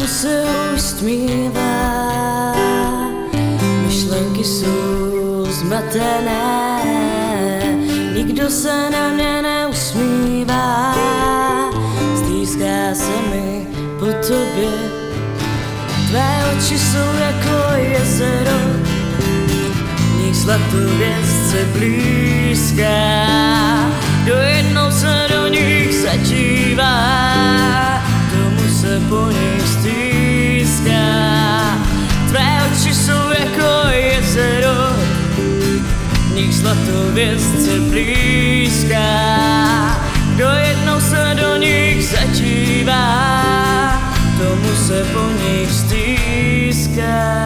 Venku se už stmívá, myšlenky jsou zmatené, nikdo se na mě neusmívá, stýská se mi po tobě. Tvé oči jsou jako jezero, v nich zlatovězce blízká, dojednou se do nich zadívá, tomu se po nich stýská. Tvé oči jsou jako jezero, v nich zlatovězce blízká, dojednou se do nich zadívá, tomu se po nich stýská.